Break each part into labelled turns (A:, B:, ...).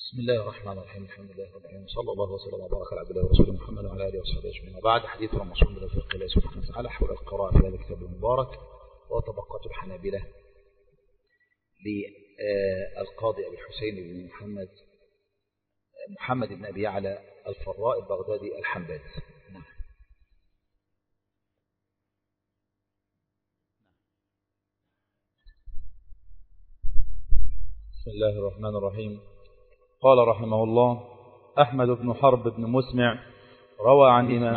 A: بسم الله الرحمن الرحيم. الحمد لله رب العالمين، صلى الله وسلم وبارك على عبد الله ورسوله محمد وعلى اله وصحبه اجمعين. وبعد، حديث رمضان من الفقه الله سبحانه وتعالى حول القراءة في هذا الكتاب المبارك وطبقات الحنابلة للقاضي أبي الحسين بن محمد بن أبي يعلى الفراء البغدادي الحنبلي.
B: بسم الله الرحمن الرحيم. قال رحمه الله: أحمد بن حرب بن مسمع روى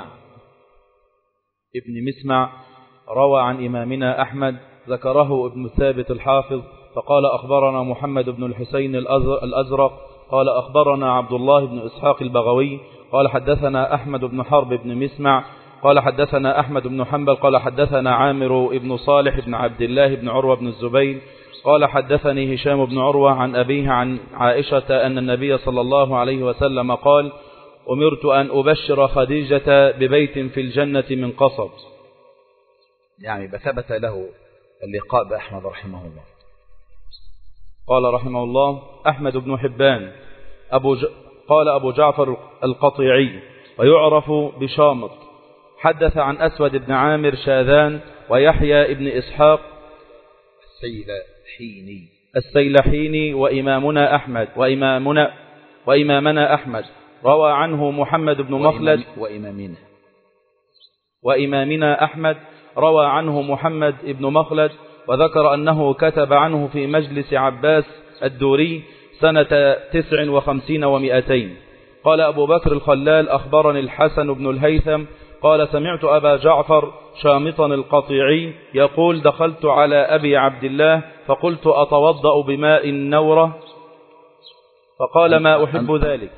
B: عن إمامنا أحمد، ذكره ابن ثابت الحافظ فقال: أخبرنا محمد بن الحسين الأزرق قال: أخبرنا عبد الله بن إسحاق البغوي قال: حدثنا أحمد بن حرب بن مسمع قال: حدثنا أحمد بن حنبل قال: حدثنا عامر بن صالح بن عبد الله بن عروة بن الزبير قال: حدثني هشام بن عروة عن أبيه عن عائشة أن النبي صلى الله عليه وسلم قال: أمرت أن أبشر خديجة ببيت في الجنة من قصب.
A: يعني بثبت له اللقاء بأحمد رحمه الله.
B: قال رحمه الله: أحمد بن حبان قال أبو جعفر القطيعي ويعرف بشامط، حدث عن أسود بن عامر شاذان ويحيى بن إسحاق السيلحيني وإمامنا أحمد روى عنه محمد بن مخلد وإمامنا أحمد روى عنه محمد بن مخلد، وذكر أنه كتب عنه في مجلس عباس الدوري سنة 59 و200. قال أبو بكر الخلال: أخبرني الحسن بن الهيثم قال: سمعت أبا جعفر شامطا القطيعي يقول: دخلت على أبي عبد الله فقلت: أتوضأ بماء النورة؟ فقال: ما أحب ذلك.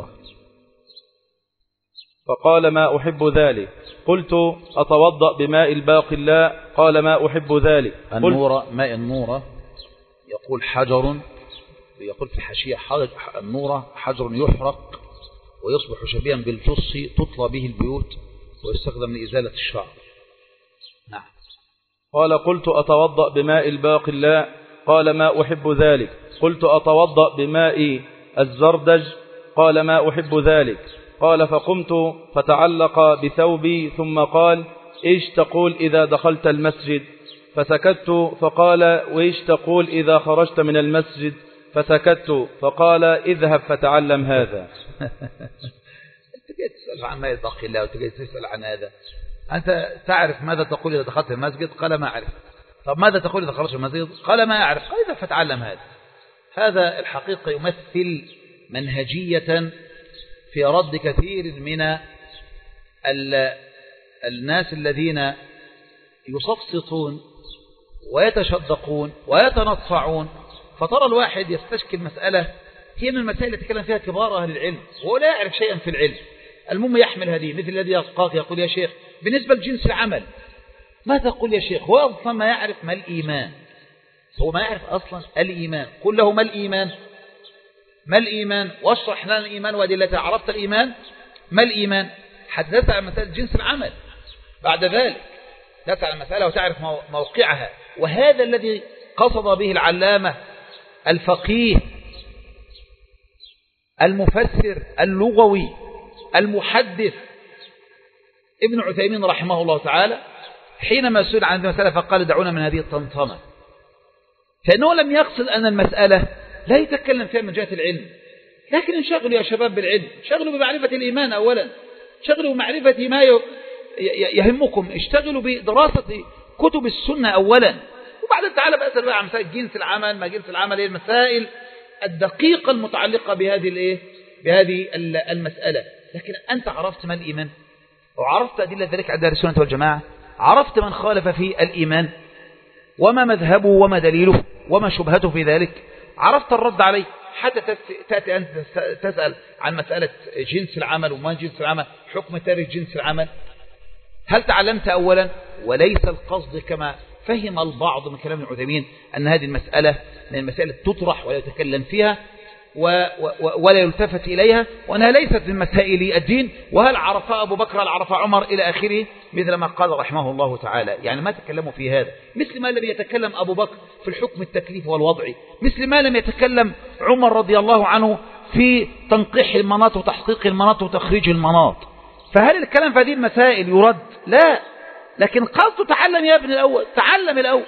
B: فقال: ما أحب ذلك. قلت: أتوضأ بماء الباقلاء؟ قال: ما أحب ذلك.
A: ماء النورة يقول حجر، يقول في الحاشية: النورة حجر يحرق ويصبح شبيها بالجص تطلى به البيوت ويستخدم لإزالة الشعر. نعم.
B: قال: قلت: أتوضأ بماء الباقلاء؟ قال: ما أحب ذلك. قلت: أتوضأ بماء الزردج؟ قال: ما أحب ذلك. قال: فقمت فتعلق بثوبي ثم قال: إيش تقول إذا دخلت المسجد؟ فسكت. فقال: وإيش تقول إذا خرجت من المسجد؟ فسكت. فقال: اذهب فتعلم هذا.
A: تجي تسأل عن ماء الباقلاء وتجي تسأل عن هذا. أنت تعرف ماذا تقول إذا دخلت المسجد؟ قال: ما أعرف. طب ماذا تقول إذا خرجت من المسجد؟ قال: ما أعرف. قال: اذهب فتعلم هذا. هذا الحقيقة يمثل منهجية في رد كثير من الناس الذين يصفصطون ويتشدقون ويتنطعون، فترى الواحد يستشكل مسألة هي من المسائل التي يتكلم فيها كبار أهل العلم وهو لا يعرف شيئا في العلم. المهم يحمل هذه، مثل الذي يلقاك يقول: يا شيخ بالنسبة لجنس العمل ما تقول يا شيخ؟ هو أصلا ما يعرف ما الإيمان، هو ما يعرف أصلا الإيمان. قل له: ما الإيمان؟ ما الإيمان؟ واشرح لنا الإيمان وأدلته. عرفت الإيمان؟ ما الإيمان؟ حدثت عن مسألة جنس العمل، بعد ذلك تسأل عن المسألة وتعرف موقعها. وهذا الذي قصد به العلامة الفقيه المفسر اللغوي المحدث ابن عثيمين رحمه الله تعالى حينما سئل عن هذه المسألة فقال: دعونا من هذه الطنطنة. فإنه لم يقصد أن المسألة لا يتكلم فيها من جهة العلم، لكن انشغلوا يا شباب بالعلم، شغلوا بمعرفة الإيمان أولا، شغلوا بمعرفة ما يهمكم، اشتغلوا بدراسة كتب السنة أولا، وبعدين تعالى بأسأل بقى عن مسائل جنس العمل، ما جنس العمل، المسائل الدقيقة المتعلقة بهذه المسألة. لكن أنت عرفت ما الإيمان، وعرفت أدلة ذلك عند أهل السنة والجماعة، عرفت من خالف في الإيمان وما مذهبه وما دليله وما شبهته في ذلك، عرفت الرد عليه، حتى تأتي أنت تسأل عن مسألة جنس العمل وما جنس العمل، حكم تارك جنس العمل. هل تعلمت أولا؟ وليس القصد كما فهم البعض من كلام ابن عثيمين أن هذه المسألة من المسائل تطرح ولا يتكلم فيها ولا يلتفت إليها، وأنها ليست من مسائل الدين، وهل عرفها أبو بكر، هل عرفها عمر، إلى آخره، مثل ما قال رحمه الله تعالى. يعني ما تكلموا في هذا، مثل ما لم يتكلم أبو بكر في الحكم التكليف والوضعي، مثل ما لم يتكلم عمر رضي الله عنه في تنقيح المناط وتحقيق المناط وتخريج المناط. فهل الكلام في هذه المسائل يرد؟ لا، لكن قصده تعلم يا ابن الأول، تعلم الأول،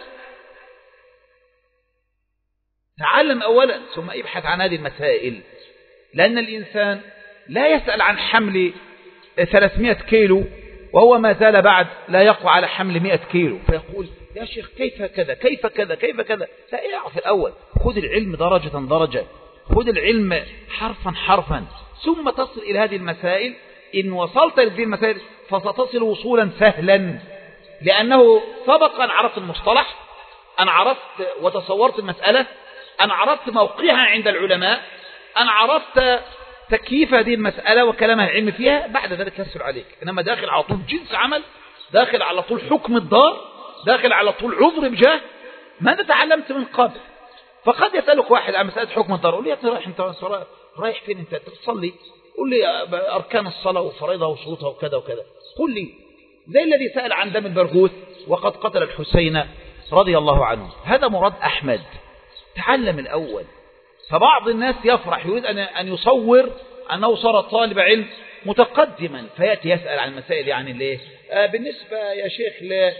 A: تعلم أولا ثم ابحث عن هذه المسائل. لأن الإنسان لا يسأل عن حمل 300 كيلو وهو ما زال بعد لا يقوى على حمل 100 كيلو، فيقول يا شيخ كيف كذا كيف كذا كيف كذا. لا، اعرف الأول، خذ العلم درجة درجة، خذ العلم حرفا حرفا، ثم تصل إلى هذه المسائل. إن وصلت لهذه المسائل فستصل وصولا سهلا، لأنه سبق أن عرفت المصطلح، أن عرفت وتصورت المسألة، أن عرفت موقعها عند العلماء، أن عرفت تكييف هذه المسألة وكلامها العلم فيها. بعد ذلك يسهل عليك. إنما داخل على طول جنس عمل، داخل على طول حكم الدار، داخل على طول عذر بجاه، ماذا تعلمت من قبل؟ فقد يسألك واحد عن مسألة حكم الدار، قول لي أنت رايح فين؟ أنت تصلي؟ قل لي أركان الصلاة وفرائضها وشروطها وكذا وكذا. قل لي زي الذي سأل عن دم البرغوث وقد قتل الحسين رضي الله عنه. هذا مراد أحمد، تعلم الأول. فبعض الناس يفرح، يريد أن يصور أنه صار طالب علم متقدما، فيأتي يسأل عن مسائل يعني ليه بالنسبة يا شيخ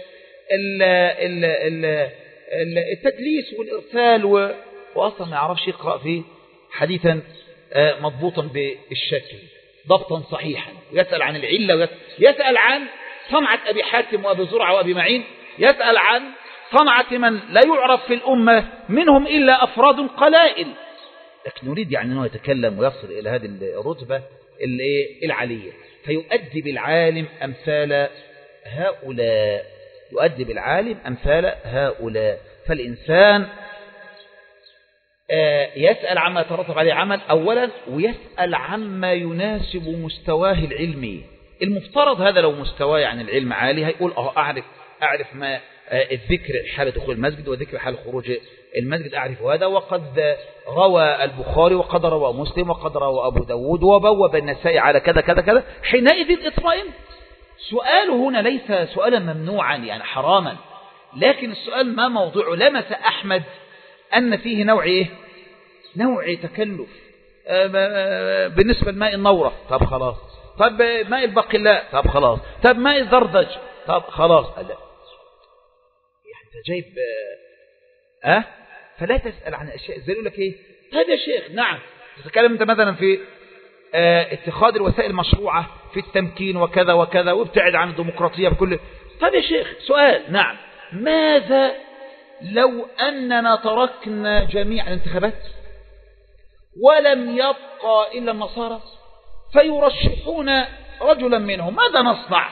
A: التدليس والإرسال وأصلا ما يعرفش يقرأ فيه حديثا مضبوطا بالشكل ضبطا صحيحا، ويسأل عن العلة، يسأل عن صنعة أبي حاتم وأبي زرعة وأبي معين، يسأل عن صنعة من لا يعرف في الأمة منهم إلا أفراد قلائل. لكن نريد يعني أنه يتكلم ويصل إلى هذه الرتبة العالية، فيؤدب العالم أمثال هؤلاء، يؤدب العالم أمثال هؤلاء. فالإنسان يسأل عما يترتب عليه عمل أولا، ويسأل عما يناسب مستواه العلمي. المفترض هذا لو مستواه يعني العلم عالي هيقول أعرف ما الذكر حال دخول المسجد وذكر حال خروج المسجد، أعرف هذا، وقد روى البخاري وقد روى مسلم وقد روى أبو داود وبوب النسائي على كذا كذا كذا. حينئذ اطمئن. سؤاله هنا ليس سؤالا ممنوعا يعني حراما، لكن السؤال ما موضوعه. لمس أحمد أن فيه نوع إيه؟ نوع تكلف بالنسبة لماء النورة، طب خلاص. طب ماء البقلاء، طب خلاص. طب ماء الزردج، طب خلاص. لا يعني انت جايب فلا تسأل عن أشياء زي يقول لك إيه؟ طيب يا شيخ نعم تتكلم أنت مثلا في اتخاذ الوسائل المشروعة في التمكين وكذا وكذا، وابتعد عن الديمقراطية بكل. طيب يا شيخ سؤال، نعم، ماذا لو أننا تركنا جميع الانتخابات ولم يبقى إلا النصارى فيرشحون رجلا منهم، ماذا نصنع؟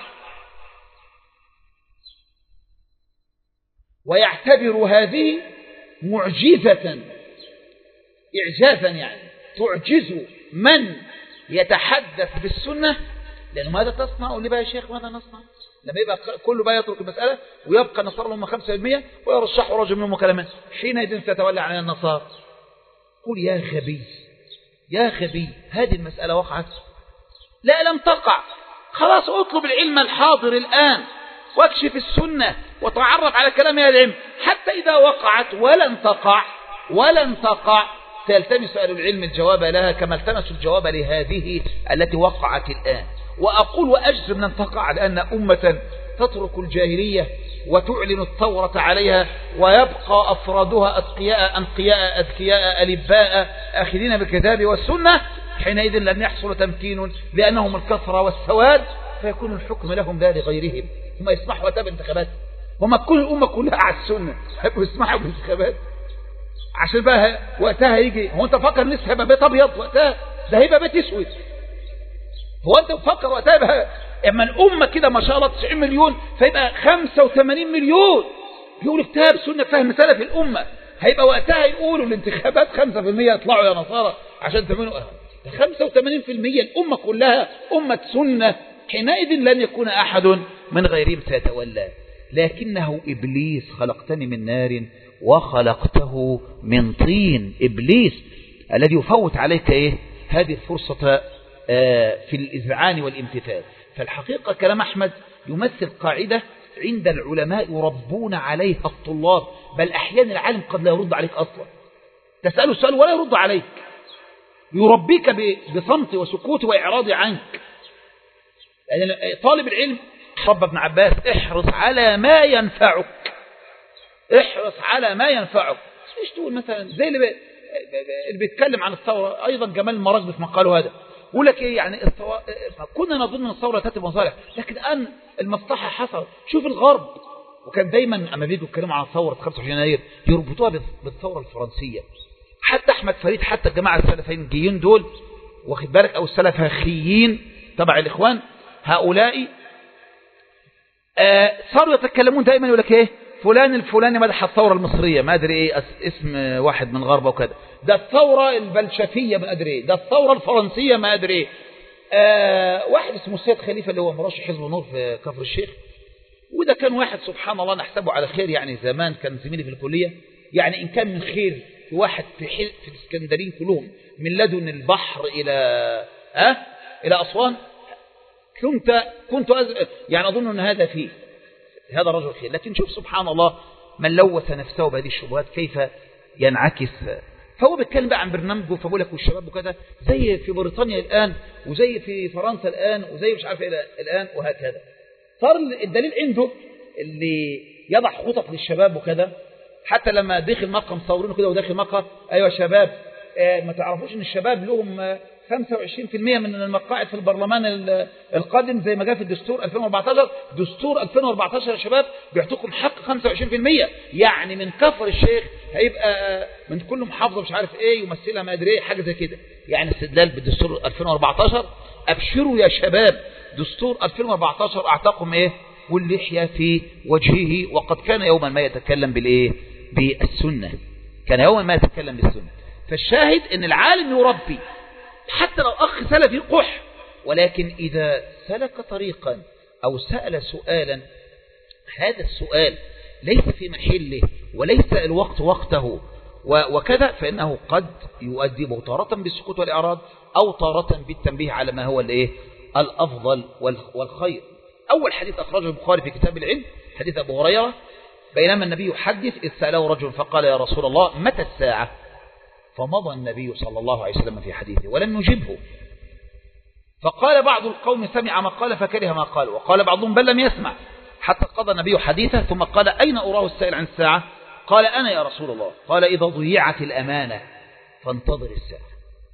A: ويعتبر هذه معجزة، إعجازا يعني تعجز من يتحدث بالسنة. لأنه ماذا تصنع؟ قول لي بقى يا شيخ ماذا نصنع لما يبقى كله بقى يترك المسألة ويبقى النصارى لهم 5% ويرشحوا رجل منهم كلمان؟ حينئذ ستتولى عن النصارى. قل يا غبي يا غبي، هذه المسألة وقعت؟ لا، لم تقع. خلاص اطلب العلم الحاضر الآن واكشف السنة وتعرف على كلام أهل العلم، حتى إذا وقعت ولن تقع سيلتمس أهل العلم الجواب لها كما التمسوا الجواب لهذه التي وقعت الآن. وأقول وأجزم لن تقع، لأن أمة تترك الجاهلية وتعلن الثورة عليها ويبقى أفرادها أتقياء أنقياء أذكياء ألباء أخذين بالكتاب والسنة، حينئذ لن يحصل تمكين لأنهم الكثرة والسواد، فيكون الحكم لهم لا لغيرهم. هم يسمحوا وقتها بانتخابات؟ هم كل الأمة كلها على السنة هيبقوا يسمحوا بانتخابات عشان بقى وقتها يجي؟ هو أنت فكر لسه هيبقى بيت أبيض وقتها؟ ده هيبقى بيت أسود. هو أنت فكر وقتها بقى اما الأمة كده ما شاء الله 90 مليون فيبقى 85 مليون يقولوا كتاب سنة فهم سلف الأمة، هيبقى وقتها يقولوا الانتخابات 5% يطلعوا يا نصارى عشان تعملوا 85% الأمة كلها أمة سنة، حينئذ لن يكون أحد من غيرهم سيتولى. لكنه إبليس خلقتني من نار وخلقته من طين. إبليس الذي يفوت عليك إيه؟ هذه الفرصة في الإذعان والامتثال. فالحقيقة كلام أحمد يمثل قاعدة عند العلماء يربون عليها الطلاب، بل أحيانا العالم قد لا يرد عليك أصلا، تسأله السؤال ولا يرد عليك، يربيك بصمت وسكوت وإعراض عنك. يعني طالب العلم رب ابن عباس احرص على ما ينفعك، احرص على ما ينفعك. مش تقول مثلا زي اللي بيتكلم عن الثورة أيضا جمال المراغبي في مقاله هذا، يقول لك إيه يعني كنا نظن أن الثورة تأتي بمصالح، لكن الآن المصلحة حصل. شوف الغرب، وكان دايما أما بيجوا يتكلموا عن ثورة 25 يناير يربطوها بالثورة الفرنسية. حتى أحمد فريد، حتى الجماعة السلفيين دول واخد بالك، أو السلفيين تبع الإخوان، هؤلاء صاروا يتكلمون دائما يقول لك إيه فلان الفلاني مدح الثورة المصرية، ما أدري إيه اسم واحد من الغرب وكذا، ده الثورة البلشفية ما أدري إيه، ده الثورة الفرنسية ما أدري إيه. واحد اسمه السيد خليفة اللي هو مرشح حزب النور في كفر الشيخ، وده كان واحد سبحان الله نحسبه على خير، يعني زمان كان زميلي في الكلية، يعني إن كان من خير في واحد في الاسكندرين كلهم من لدن البحر إلى أسوان، كنت يعني أظن أن هذا فيه هذا رجل خير. لكن شوف سبحان الله من لوث نفسه بهذه الشبهات كيف ينعكس. فهو بيتكلم بقى عن برنامجه، فبقول لك والشباب وكذا زي في بريطانيا الآن، وزي في فرنسا الآن، وزي مش عارف الآن، وهكذا. صار الدليل عنده اللي يضع خطط للشباب وكذا. حتى لما دخل مقهى مصورينه كده وداخل مقهى، أيوة يا شباب ما تعرفوش ان الشباب لهم 25% من المقاعد في البرلمان القادم زي ما جاء في الدستور 2014. دستور 2014 يا شباب بيعطيكم حق 25%، يعني من كفر الشيخ هيبقى من كل محافظة مش عارف ايه يمثلها ما ادري ايه حاجة زي كده، يعني استدلال بالدستور 2014. ابشروا يا شباب، دستور 2014 اعطاكم ايه واللحية في وجهه، وقد كان يوما ما يتكلم بالايه بالسنة، كان يوما ما يتكلم بالسنة. فالشاهد ان العالم يربي حتى لو أخ سلفي قح، ولكن إذا سلك طريقا أو سأل سؤالا هذا السؤال ليس في محله وليس الوقت وقته وكذا، فإنه قد يؤدبه تارة بالسكوت والإعراض، أو تارة بالتنبيه على ما هو الأفضل والخير. أول حديث أخرجه البخاري في كتاب العلم حديث أبو هريرة، بينما النبي يحدث إذ سأله رجل فقال يا رسول الله متى الساعة؟ فمضى النبي صلى الله عليه وسلم في حديثه ولم يجبه. فقال بعض القوم سمع ما قال فكره ما قال، وقال بعضهم بل لم يسمع، حتى قضى النبي حديثه ثم قال أين أراه السائل عن الساعة؟ قال أنا يا رسول الله. قال إذا ضيعت الأمانة فانتظر الساعة.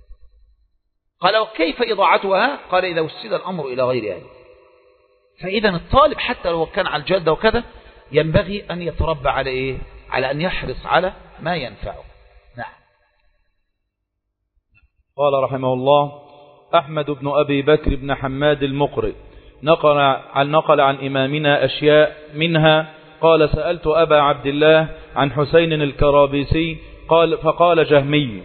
A: قال وكيف إضاعتها؟ قال إذا وسد الأمر إلى غير أهله. فإذا الطالب حتى لو كان على الجادة وكذا ينبغي أن يتربى على إيه؟ على أن يحرص على ما ينفعه. نعم.
B: قال رحمه الله أحمد بن أبي بكر بن حماد المقرئ نقل عن إمامنا أشياء منها قال سألت أبا عبد الله عن حسين الكرابيسي فقال جهمي.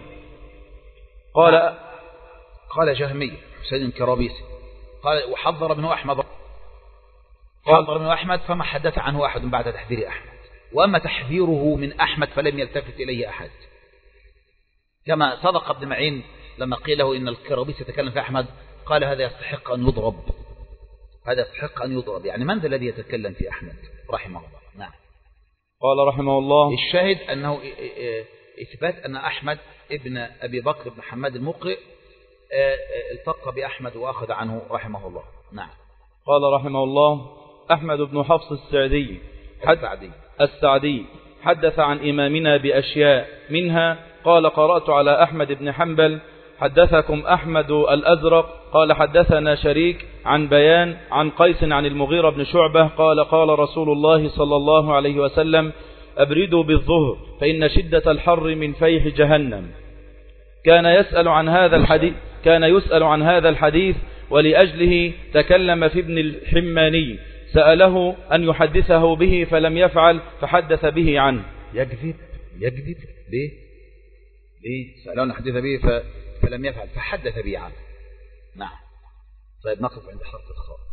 A: قال جهمي حسين الكرابيسي قال وحضر ابن أحمد، حضر ابن أحمد فما حدث عنه أحد بعد تحذير أحمد، وأما تحذيره من أحمد فلم يلتفت إليه أحد، كما صدق ابن معين لما قيل له إن الكرابيسي يتكلم في أحمد قال هذا يستحق أن يضرب، هذا يستحق أن يضرب، يعني من ذا الذي يتكلم في أحمد رحمه الله. نعم.
B: قال رحمه الله
A: الشاهد أنه إثبات أن أحمد ابن أبي بكر بن حماد المقرئ التقى بأحمد وأخذ عنه رحمه الله. نعم.
B: قال رحمه الله أحمد بن حفص السعدي حدث عن إمامنا بأشياء منها قال قرأت على أحمد بن حنبل حدثكم أحمد الأزرق قال حدثنا شريك عن بيان عن قيس عن المغيرة بن شعبة قال قال رسول الله صلى الله عليه وسلم أبردوا بالظهر فإن شدة الحر من فيح جهنم. كان يسأل عن هذا الحديث ولأجله تكلم في ابن الحماني سأله أن يحدثه به فلم يفعل فحدث به عنه.
A: يكذب ليه سأله أن يحدث به فلم يفعل فحدث به عنه. نعم. طيب نقف عند حرف الخاء.